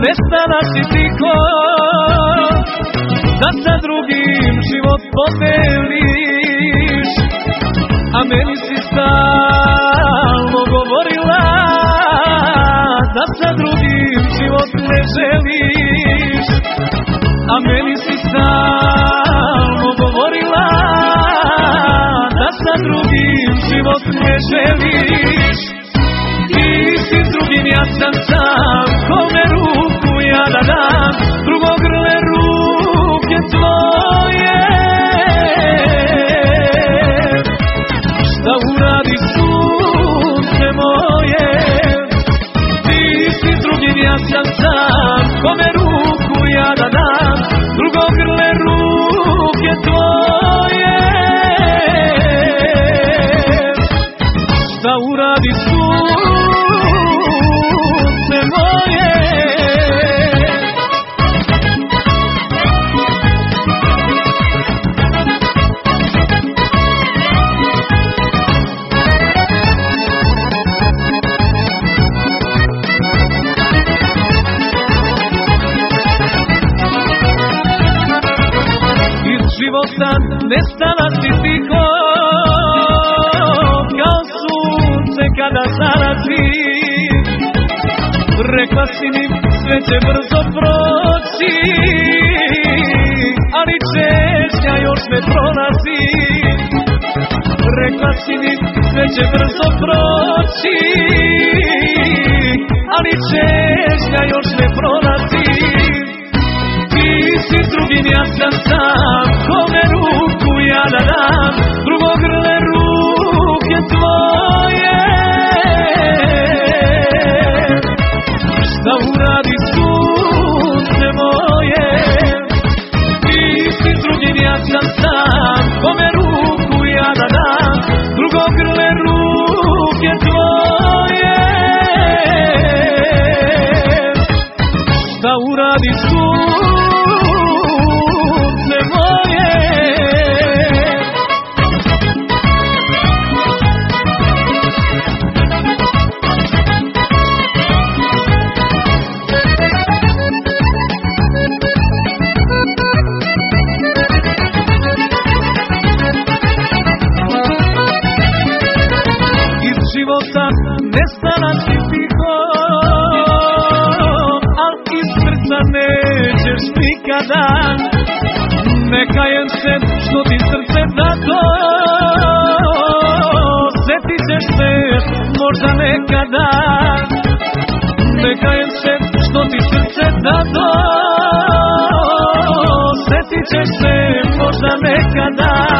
nestala si tiho, da sa drugim život podeliš, a meni si stalno govorila da sa drugim život ne želiš, a meni si stalno govorila da sa drugim život ne želiš. Ti si s drugim, ja sam sam, kome ruku ja da dam, drugo grle ruke tvoje. Šta uradi sunce moje? Ti si s drugim, ja sam sam, kome ruku ja da dam, drugo grle ruke tvoje. Šta uradi sunce moje? Života nestala si tiho, kao sunce kada zalazi. Rekla si mi sve će brzo proći, ali češnja još me prolazi. Rekla si mi sve će brzo proći, ali češnja još me prolazi. Ti si s drugim, ja sam sam, kome ruku ja da dam, drugo grle ruke tvoje. Šta uradi sunce moje? Ti si s drugim, ja sam sam, kome ruku ja da dam, drugo grle ruke tvoje. Šta uradi sunce moje? Iz života nestala si tiho, al iz srca nećeš nikada. Ne kajem se što ti srce dato, sjetit ćeš se možda nekada. Ne kajem se što ti srce dato, sjetit ćeš se možda nekada.